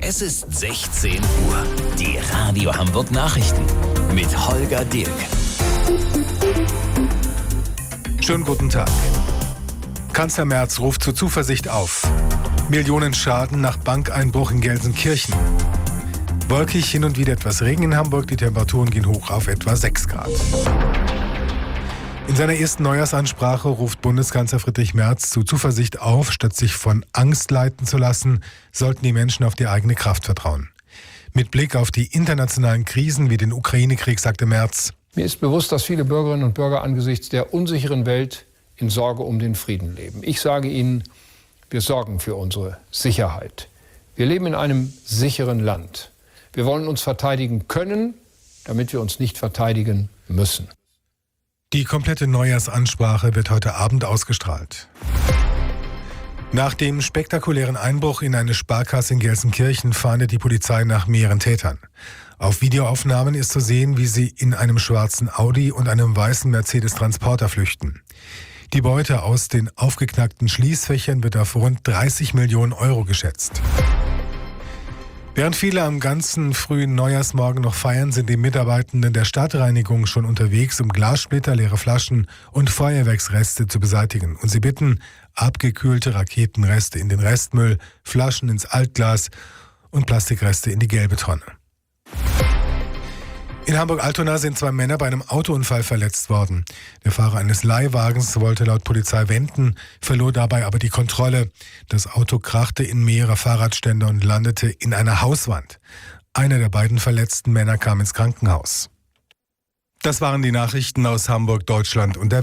Es ist 16 Uhr. Die Radio Hamburg Nachrichten mit Holger Dilk. Schönen guten Tag. Kanzler Merz ruft zur Zuversicht auf. Millionen Schaden nach Bankeinbruch in Gelsenkirchen. Wolkig, hin und wieder etwas Regen in Hamburg. Die Temperaturen gehen hoch auf etwa 6 Grad. In seiner ersten Neujahrsansprache ruft Bundeskanzler Friedrich Merz zu Zuversicht auf. Statt sich von Angst leiten zu lassen, sollten die Menschen auf die eigene Kraft vertrauen. Mit Blick auf die internationalen Krisen wie den Ukraine-Krieg sagte Merz: Mir ist bewusst, dass viele Bürgerinnen und Bürger angesichts der unsicheren Welt in Sorge um den Frieden leben. Ich sage Ihnen, wir sorgen für unsere Sicherheit. Wir leben in einem sicheren Land. Wir wollen uns verteidigen können, damit wir uns nicht verteidigen müssen. Die komplette Neujahrsansprache wird heute Abend ausgestrahlt. Nach dem spektakulären Einbruch in eine Sparkasse in Gelsenkirchen fahndet die Polizei nach mehreren Tätern. Auf Videoaufnahmen ist zu sehen, wie sie in einem schwarzen Audi und einem weißen Mercedes Transporter flüchten. Die Beute aus den aufgeknackten Schließfächern wird auf rund 30 Millionen Euro geschätzt. Während viele am ganzen frühen Neujahrsmorgen noch feiern, sind die Mitarbeitenden der Stadtreinigung schon unterwegs, um Glassplitter, leere Flaschen und Feuerwerksreste zu beseitigen. Und sie bitten, abgekühlte Raketenreste in den Restmüll, Flaschen ins Altglas und Plastikreste in die gelbe Tonne. In Hamburg-Altona sind 2 Männer bei einem Autounfall verletzt worden. Der Fahrer eines Leihwagens wollte laut Polizei wenden, verlor dabei aber die Kontrolle. Das Auto krachte in mehrere Fahrradständer und landete in einer Hauswand. Einer der beiden verletzten Männer kam ins Krankenhaus. Das waren die Nachrichten aus Hamburg, Deutschland und der